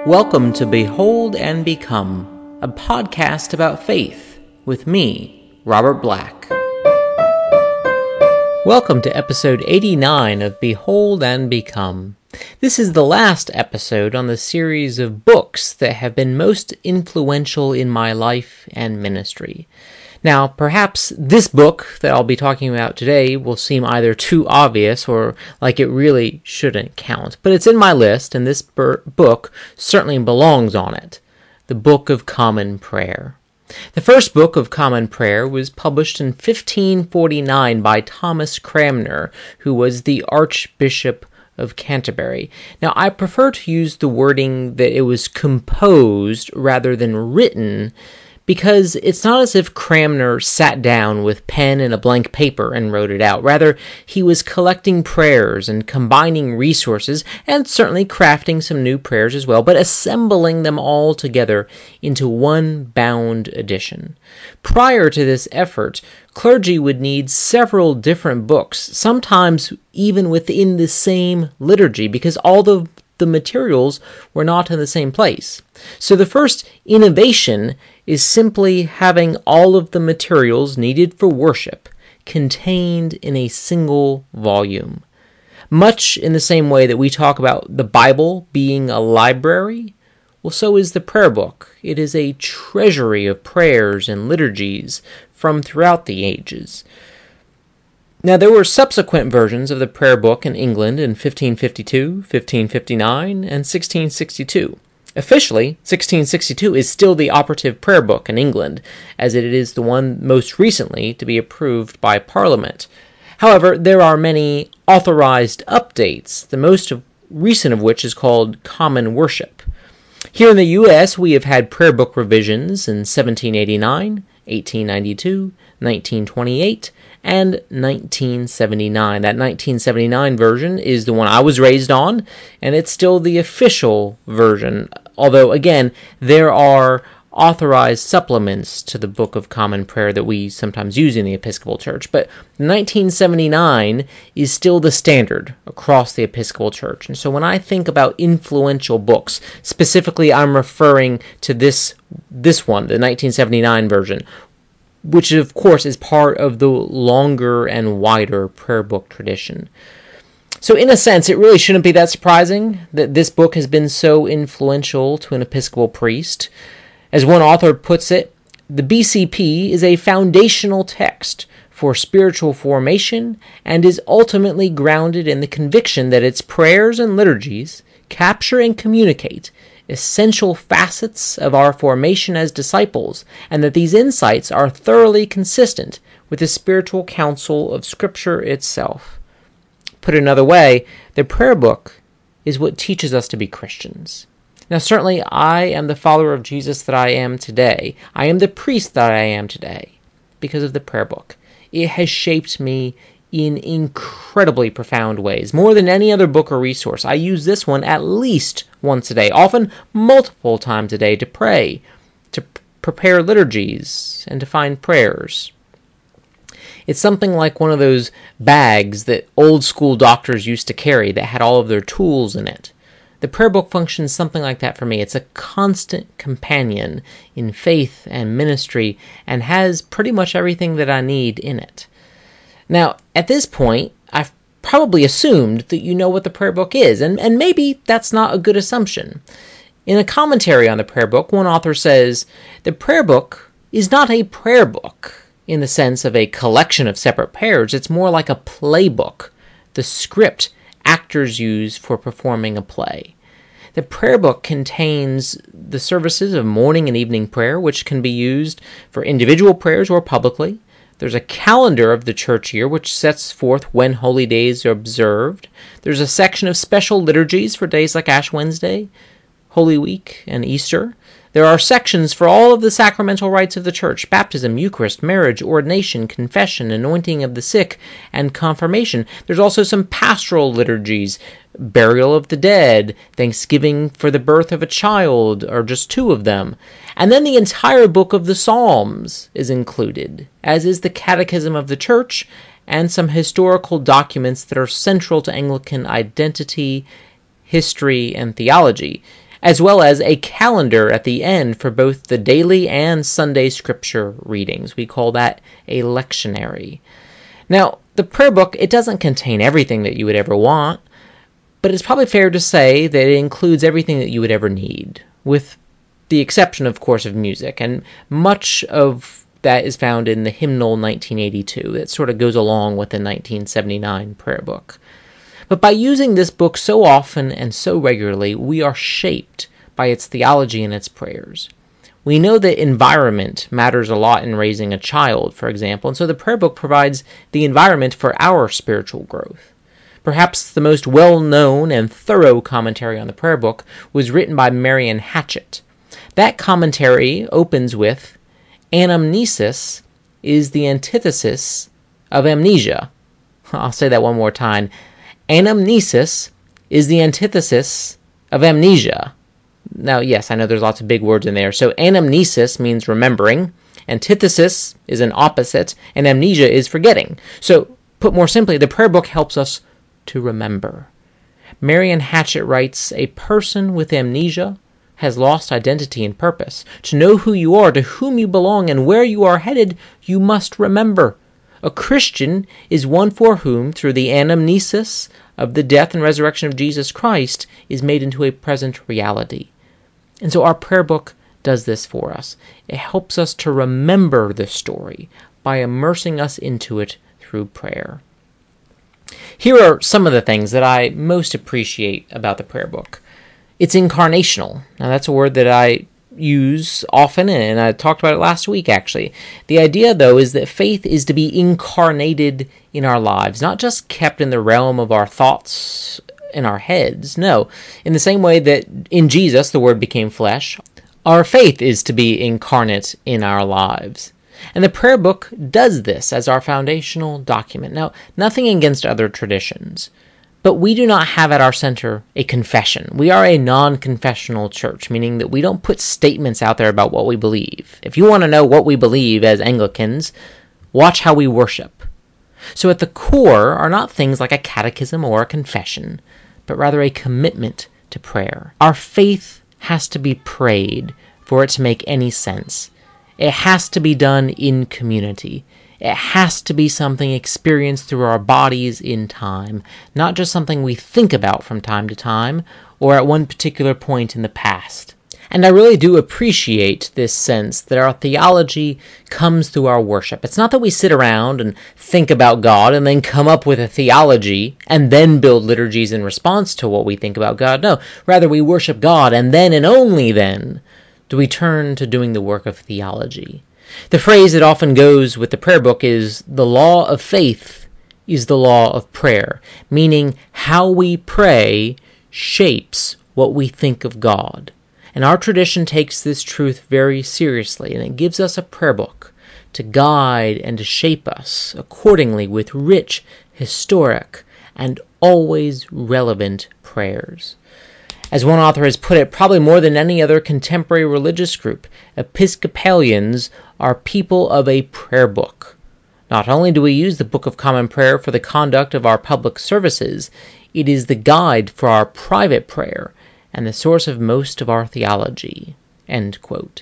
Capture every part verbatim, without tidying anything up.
Welcome to Behold and Become, a podcast about faith with me, Robert Black. Welcome to episode eighty-nine of Behold and Become. This is the last episode on the series of books that have been most influential in my life and ministry. Now, perhaps this book that I'll be talking about today will seem either too obvious or like it really shouldn't count, but it's in my list, and this ber- book certainly belongs on it. The Book of Common Prayer. The first Book of Common Prayer was published in fifteen forty-nine by Thomas Cranmer, who was the Archbishop of Canterbury. Now, I prefer to use the wording that it was composed rather than written, because it's not as if Cranmer sat down with pen and a blank paper and wrote it out. Rather, he was collecting prayers and combining resources, and certainly crafting some new prayers as well, but assembling them all together into one bound edition. Prior to this effort, clergy would need several different books, sometimes even within the same liturgy, because all the the materials were not in the same place. So the first innovation is simply having all of the materials needed for worship contained in a single volume. Much in the same way that we talk about the Bible being a library, well, so is the prayer book. It is a treasury of prayers and liturgies from throughout the ages. Now, there were subsequent versions of the prayer book in England in fifteen fifty-two, fifteen fifty-nine, and sixteen sixty-two. Officially, sixteen sixty-two is still the operative prayer book in England, as it is the one most recently to be approved by Parliament. However, there are many authorized updates, the most of, recent of which is called Common Worship. Here in the U S, we have had prayer book revisions in seventeen eighty-nine, eighteen ninety-two, nineteen twenty-eight, and nineteen seventy-nine. That nineteen seventy-nine version is the one I was raised on, and it's still the official version, although, again, there are authorized supplements to the Book of Common Prayer that we sometimes use in the Episcopal Church, but nineteen seventy-nine is still the standard across the Episcopal Church. And so when I think about influential books, specifically I'm referring to this this one, the nineteen seventy-nine version, which of course is part of the longer and wider prayer book tradition. So in a sense, it really shouldn't be that surprising that this book has been so influential to an Episcopal priest. As one author puts it, the B C P is a foundational text for spiritual formation and is ultimately grounded in the conviction that its prayers and liturgies capture and communicate essential facets of our formation as disciples, and that these insights are thoroughly consistent with the spiritual counsel of Scripture itself. Put another way, the prayer book is what teaches us to be Christians. Now, certainly, I am the follower of Jesus that I am today. I am the priest that I am today because of the prayer book. It has shaped me in incredibly profound ways. More than any other book or resource, I use this one at least once a day, often multiple times a day, to pray, to p- prepare liturgies, and to find prayers. It's something like one of those bags that old school doctors used to carry that had all of their tools in it. The prayer book functions something like that for me. It's a constant companion in faith and ministry and has pretty much everything that I need in it. Now, at this point, I've probably assumed that you know what the prayer book is, and, and maybe that's not a good assumption. In a commentary on the prayer book, one author says, the prayer book is not a prayer book in the sense of a collection of separate prayers. It's more like a playbook, the script actors use for performing a play. The prayer book contains the services of morning and evening prayer, which can be used for individual prayers or publicly. There's a calendar of the church year which sets forth when holy days are observed. There's a section of special liturgies for days like Ash Wednesday, Holy Week, and Easter. There are sections for all of the sacramental rites of the church: baptism, Eucharist, marriage, ordination, confession, anointing of the sick, and confirmation. There's also some pastoral liturgies: burial of the dead, thanksgiving for the birth of a child, or just two of them. And then the entire book of the Psalms is included, as is the Catechism of the Church, and some historical documents that are central to Anglican identity, history, and theology. as well as a calendar at the end for both the daily and Sunday scripture readings. We call that a lectionary. Now, the prayer book, it doesn't contain everything that you would ever want, but it's probably fair to say that it includes everything that you would ever need, with the exception, of course, of music, and much of that is found in the Hymnal nineteen eighty-two. That sort of goes along with the nineteen seventy-nine prayer book. But by using this book so often and so regularly, we are shaped by its theology and its prayers. We know that environment matters a lot in raising a child, for example, and so the prayer book provides the environment for our spiritual growth. Perhaps the most well-known and thorough commentary on the prayer book was written by Marion Hatchett. That commentary opens with, "Anamnesis is the antithesis of amnesia." I'll say that one more time. Anamnesis is the antithesis of amnesia. Now, yes, I know there's lots of big words in there. So anamnesis means remembering, antithesis is an opposite, and amnesia is forgetting. So, put more simply, the prayer book helps us to remember. Marion Hatchett writes, "A person with amnesia has lost identity and purpose. To know who you are, to whom you belong, and where you are headed, you must remember. A Christian is one for whom, through the anamnesis of the death and resurrection of Jesus Christ, is made into a present reality." And so our prayer book does this for us. It helps us to remember the story by immersing us into it through prayer. Here are some of the things that I most appreciate about the prayer book. It's incarnational. Now, that's a word that I use often, and I talked about it last week, actually. The idea, though, is that faith is to be incarnated in our lives, not just kept in the realm of our thoughts in our heads. No, in the same way that in Jesus the Word became flesh, our faith is to be incarnate in our lives. And the prayer book does this as our foundational document. Now, nothing against other traditions, but we do not have at our center a confession. We are a non-confessional church, meaning that we don't put statements out there about what we believe. If you want to know what we believe as Anglicans, watch how we worship. So at the core are not things like a catechism or a confession, but rather a commitment to prayer. Our faith has to be prayed for it to make any sense. It has to be done in community. It has to be something experienced through our bodies in time, not just something we think about from time to time or at one particular point in the past. And I really do appreciate this sense that our theology comes through our worship. It's not that we sit around and think about God and then come up with a theology and then build liturgies in response to what we think about God. No, rather we worship God, and then and only then do we turn to doing the work of theology. The phrase that often goes with the prayer book is, "The law of faith is the law of prayer," meaning how we pray shapes what we think of God. And our tradition takes this truth very seriously, and it gives us a prayer book to guide and to shape us accordingly with rich, historic, and always relevant prayers. As one author has put it, probably more than any other contemporary religious group, Episcopalians are people of a prayer book. Not only do we use the Book of Common Prayer for the conduct of our public services, it is the guide for our private prayer and the source of most of our theology. End quote.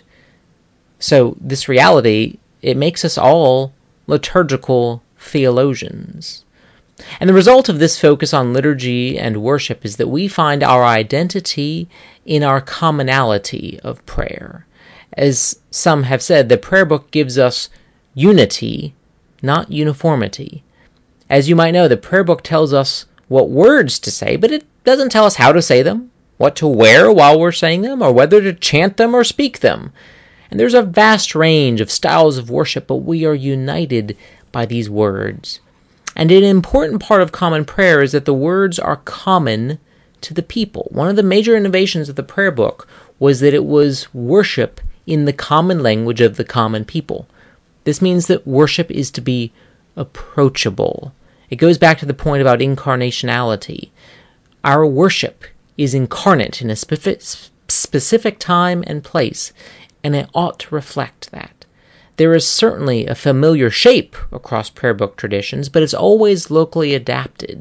So this reality, it makes us all liturgical theologians. And the result of this focus on liturgy and worship is that we find our identity in our commonality of prayer. As some have said, the prayer book gives us unity, not uniformity. As you might know, the prayer book tells us what words to say, but it doesn't tell us how to say them, what to wear while we're saying them, or whether to chant them or speak them. And there's a vast range of styles of worship, but we are united by these words. And an important part of common prayer is that the words are common to the people. One of the major innovations of the prayer book was that it was worship in the common language of the common people. This means that worship is to be approachable. It goes back to the point about incarnationality. Our worship is incarnate in a specific time and place, and it ought to reflect that. There is certainly a familiar shape across prayer book traditions, but it's always locally adapted.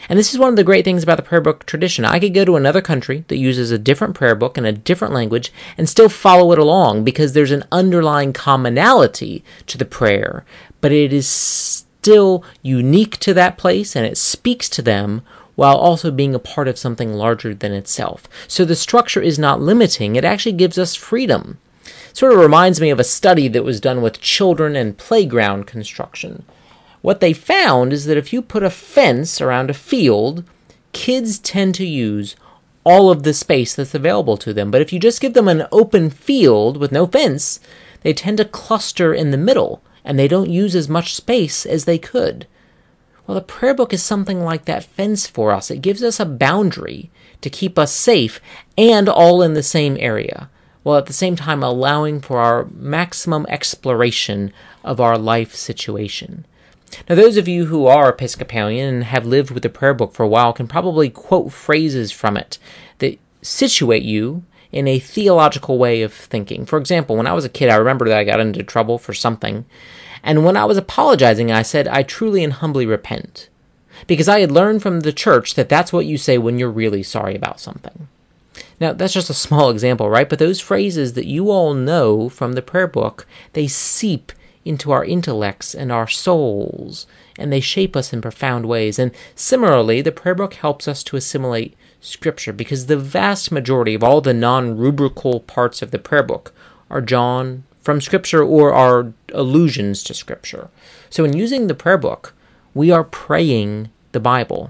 And this is one of the great things about the prayer book tradition. I could go to another country that uses a different prayer book in a different language and still follow it along because there's an underlying commonality to the prayer, but it is still unique to that place and it speaks to them while also being a part of something larger than itself. So the structure is not limiting, it actually gives us freedom. It sort of reminds me of a study that was done with children and playground construction. What they found is that if you put a fence around a field, kids tend to use all of the space that's available to them. But if you just give them an open field with no fence, they tend to cluster in the middle, and they don't use as much space as they could. Well, the prayer book is something like that fence for us. It gives us a boundary to keep us safe and all in the same area, while at the same time allowing for our maximum exploration of our life situation. Now, those of you who are Episcopalian and have lived with the prayer book for a while can probably quote phrases from it that situate you in a theological way of thinking. For example, when I was a kid, I remember that I got into trouble for something, and when I was apologizing, I said, "I truly and humbly repent," because I had learned from the church that that's what you say when you're really sorry about something. Now, that's just a small example, right? But those phrases that you all know from the prayer book, they seep into our intellects and our souls, and they shape us in profound ways. And similarly, the prayer book helps us to assimilate Scripture, because the vast majority of all the non-rubrical parts of the prayer book are drawn from Scripture or are allusions to Scripture. So in using the prayer book, we are praying the Bible.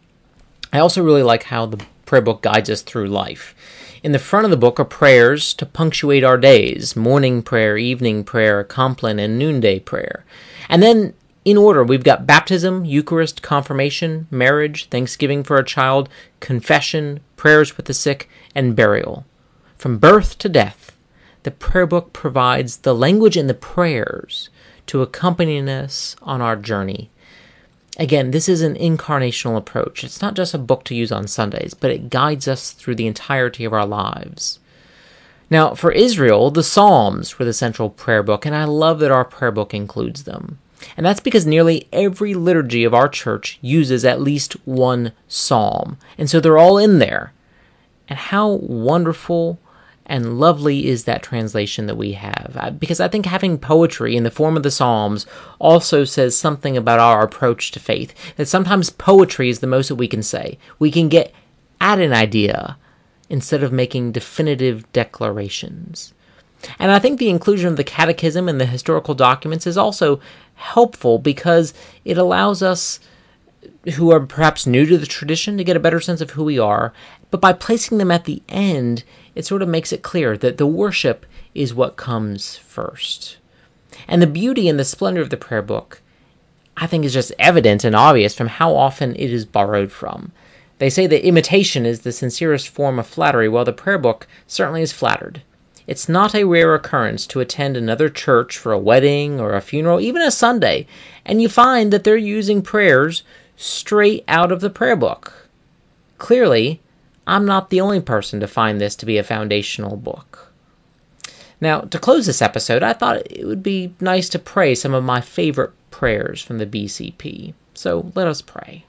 I also really like how the prayer book guides us through life. In the front of the book are prayers to punctuate our days: morning prayer, evening prayer, compline, and noonday prayer. And then, in order, we've got baptism, Eucharist, confirmation, marriage, thanksgiving for a child, confession, prayers with the sick, and burial. From birth to death, the prayer book provides the language and the prayers to accompany us on our journey. Again, this is an incarnational approach. It's not just a book to use on Sundays, but it guides us through the entirety of our lives. Now, for Israel, the Psalms were the central prayer book, and I love that our prayer book includes them. And that's because nearly every liturgy of our church uses at least one psalm, and so they're all in there. And how wonderful and lovely is that translation that we have, because I think having poetry in the form of the Psalms also says something about our approach to faith, that sometimes poetry is the most that we can say. We can get at an idea instead of making definitive declarations. And I think the inclusion of the catechism and the historical documents is also helpful because it allows us who are perhaps new to the tradition to get a better sense of who we are, but by placing them at the end, it sort of makes it clear that the worship is what comes first. And the beauty and the splendor of the prayer book, I think, is just evident and obvious from how often it is borrowed from. They say that imitation is the sincerest form of flattery, while the prayer book certainly is flattered. It's not a rare occurrence to attend another church for a wedding or a funeral, even a Sunday, and you find that they're using prayers straight out of the prayer book. Clearly, I'm not the only person to find this to be a foundational book. Now, to close this episode, I thought it would be nice to pray some of my favorite prayers from the B C P. So let us pray.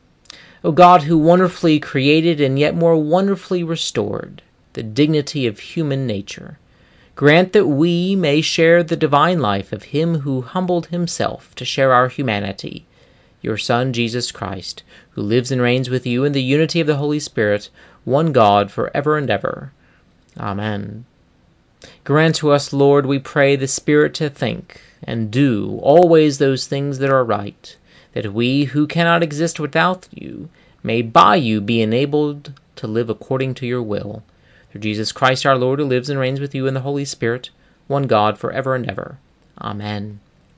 O God, who wonderfully created and yet more wonderfully restored the dignity of human nature, grant that we may share the divine life of him who humbled himself to share our humanity, your Son, Jesus Christ, who lives and reigns with you in the unity of the Holy Spirit, one God, for ever and ever. Amen. Grant to us, Lord, we pray, the Spirit to think and do always those things that are right, that we, who cannot exist without you, may by you be enabled to live according to your will. Through Jesus Christ our Lord, who lives and reigns with you in the Holy Spirit, one God, for ever and ever. Amen.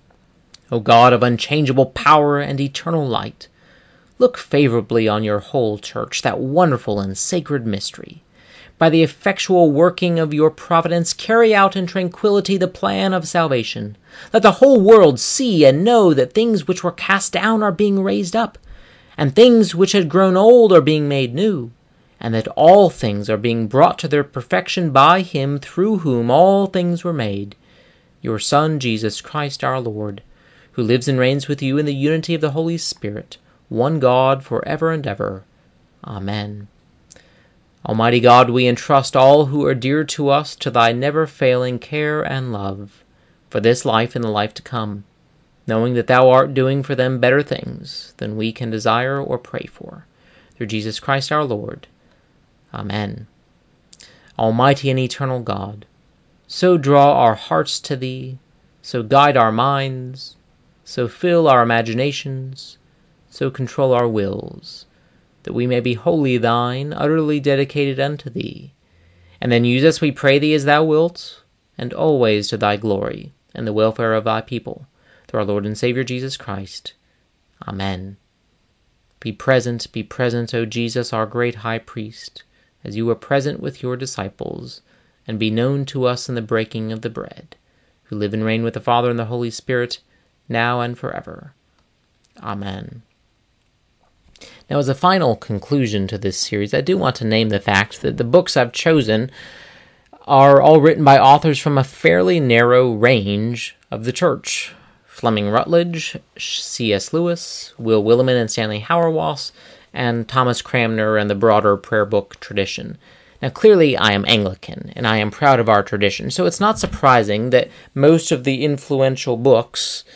O God of unchangeable power and eternal light, look favorably on your whole church, that wonderful and sacred mystery. By the effectual working of your providence, carry out in tranquility the plan of salvation. Let the whole world see and know that things which were cast down are being raised up, and things which had grown old are being made new, and that all things are being brought to their perfection by him through whom all things were made, your Son, Jesus Christ our Lord, who lives and reigns with you in the unity of the Holy Spirit, one God, for ever and ever. Amen. Almighty God, we entrust all who are dear to us to thy never-failing care and love, for this life and the life to come, knowing that thou art doing for them better things than we can desire or pray for. Through Jesus Christ our Lord. Amen. Almighty and eternal God, so draw our hearts to thee, so guide our minds, so fill our imaginations, so control our wills, that we may be wholly thine, utterly dedicated unto thee. And then use us, we pray thee, as thou wilt, and always to thy glory, and the welfare of thy people, through our Lord and Savior Jesus Christ. Amen. Be present, be present, O Jesus, our great high priest, as you were present with your disciples, and be known to us in the breaking of the bread, who live and reign with the Father and the Holy Spirit, now and forever. Amen. Now, as a final conclusion to this series, I do want to name the fact that the books I've chosen are all written by authors from a fairly narrow range of the church. Fleming Rutledge, C S Lewis, Will Willimon and Stanley Hauerwas, and Thomas Cranmer and the broader prayer book tradition. Now, clearly I am Anglican, and I am proud of our tradition, so it's not surprising that most of the influential books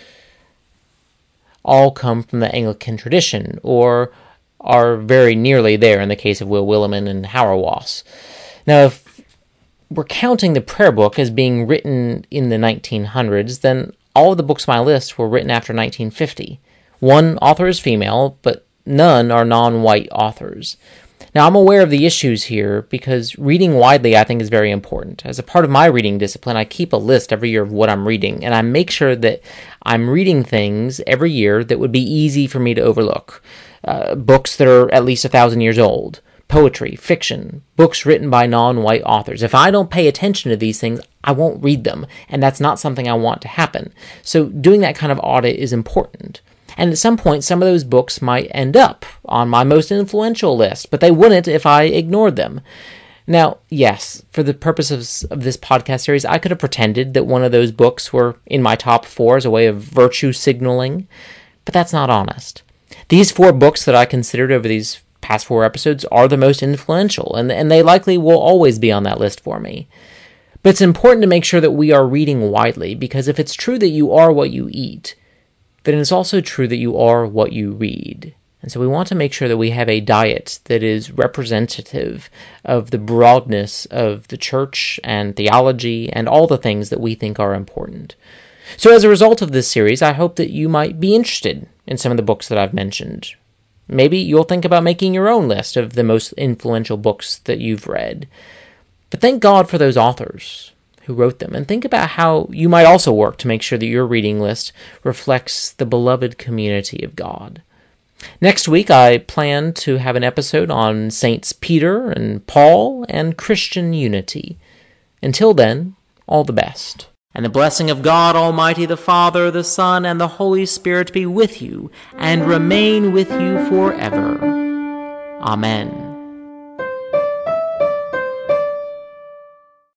all come from the Anglican tradition, or are very nearly there in the case of Will Willimon and Hauerwas. Now, if we're counting the prayer book as being written in the nineteen hundreds, then all of the books on my list were written after nineteen fifty. One author is female, but none are non-white authors. Now, I'm aware of the issues here because reading widely, I think, is very important. As a part of my reading discipline, I keep a list every year of what I'm reading, and I make sure that I'm reading things every year that would be easy for me to overlook. Uh, books that are at least a thousand years old, poetry, fiction, books written by non-white authors. If I don't pay attention to these things, I won't read them, and that's not something I want to happen. So doing that kind of audit is important. And at some point, some of those books might end up on my most influential list, but they wouldn't if I ignored them. Now, yes, for the purposes of this podcast series, I could have pretended that one of those books were in my top four as a way of virtue signaling, but that's not honest. These four books that I considered over these past four episodes are the most influential, and, and they likely will always be on that list for me. But it's important to make sure that we are reading widely, because if it's true that you are what you eat, then it's also true that you are what you read. And so we want to make sure that we have a diet that is representative of the broadness of the church and theology and all the things that we think are important. So as a result of this series, I hope that you might be interested in some of the books that I've mentioned. Maybe you'll think about making your own list of the most influential books that you've read. But thank God for those authors who wrote them, and think about how you might also work to make sure that your reading list reflects the beloved community of God. Next week, I plan to have an episode on Saints Peter and Paul and Christian unity. Until then, all the best. And the blessing of God Almighty, the Father, the Son, and the Holy Spirit be with you and remain with you forever. Amen.